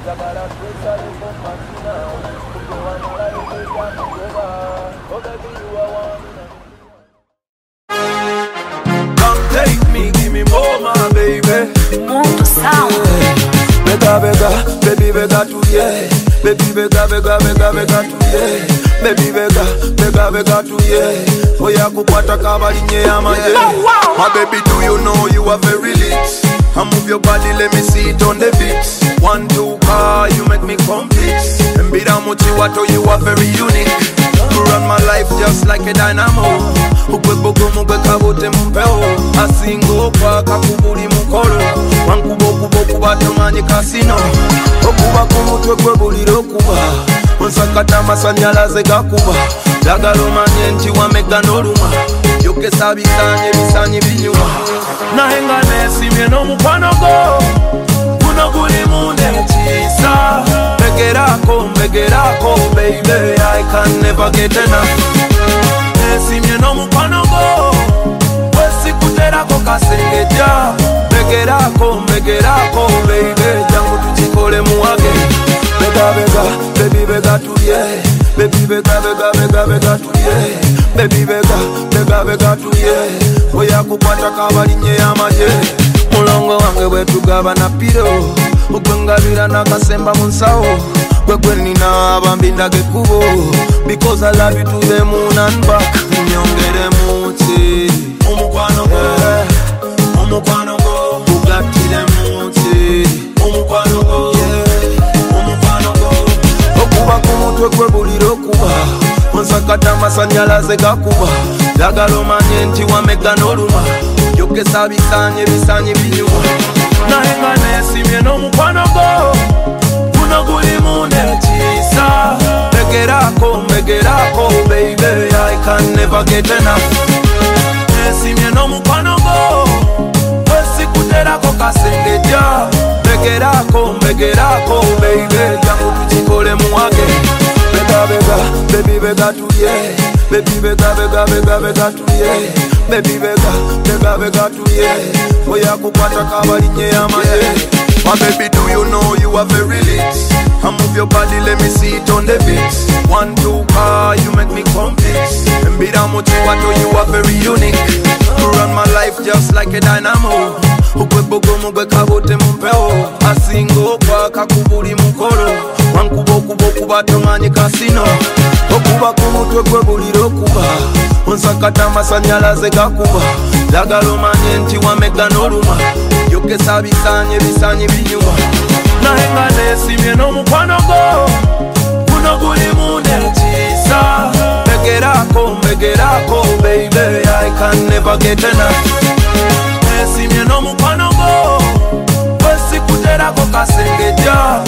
Come take me, give me more, my baby. Mundo Sound. Bega, bega, baby, bega to yeah. Baby, bega, bega, bega, bega to yeah. Baby, bega, bega, bega to yeah. Oya kukwata kabalinye ya maje. My baby, do you know you are very lit? I move your body, let me see it on the beat. 1, 2, car, you make me complete. And bida muchi wato, you are very unique. You run my life just like a dynamo. Ukwe boko mugwe kabote mumpeo. Asingo kwa kakubuli mukolo. Wankubo kubo kubato manye kasino. Okuba kumutwe kwe buliro kuba. Nsakata masanyalaze gakuba. Jagalo manye nchi wamega noruma. Yoke sabisanye bisanyi binyuma. Nahenga nesimye no mukwano go. Kuno guli munde chisa. Megerako, baby, I can never get enough. Nesimye no mukwano go. Wesi kuterako kasengeja. Megerako, baby, jangu tuchikole muwage. Bega, bega, baby, bega to yeah. Baby, bega, bega, bega, bega to yeah. Baby, bega, bega, bega to yeah. Oya kukwata kabalinye ya maje. Mulongo wange wetugaba na piro. Ukwengabira nakasemba munsawo. Kwekwe nina abambinda gekubo. Because I love you to the moon and back. Nyongere muti Umukwano go, umukwano go. Ugatile muti Umukwano go, umukwano go. Okuba kumutwe kwe buliro kuba. Nsakata masanyalaze gakuba. Jagalo manye nti wamega noruma. Yoke sabisanye bisanyi binyuma. Nahenga nesimye no mukwano go. Kuno guli munde chisa. Megerako, baby, I can never get enough. Nesimye no mukwano go. Wesi kuterako kasengeja. Megerako, baby, jangu tuchikole muwage. Bega, bega, baby, bega to yeah. Baby, bega, bega, bega, bega to yeah. Baby, bega, bega, bega to yeah. Oya kukwata kabalinye ya maje. My baby, do you know you are very lit? I move your body, let me see it on the beat. 1, 2, car, you make me complete. And bida muchi wato, you are very unique. You run my life just like a dynamo. Ukwe boko mugwe kabote mumpeo. Asingo kwa kakubuli mukolo. Wankubo kubo kubato manye kasino. Okuba kumutwe kwe buliro kuba. Nsakata masanyalaze gakuba. Jagalo manye nti wamega noruma. Yoke sabisanye bisanyi binyuma. Nahenga nesimye no mukwano go. Kuno guli munde chisa. Megerako, baby, I can never get enough. Nesimye no mukwano go. Wesi kuterako kasengeja.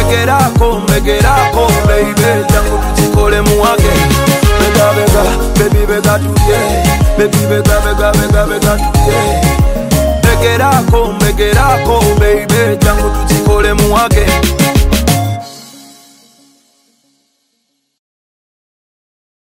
Megerako, baby, jangu tuchikole muwage. Bega, bega, baby, bega to yeah. Baby, bega, bega, bega, bega to yeah. Megerako, baby, jangu tuchikole muwage.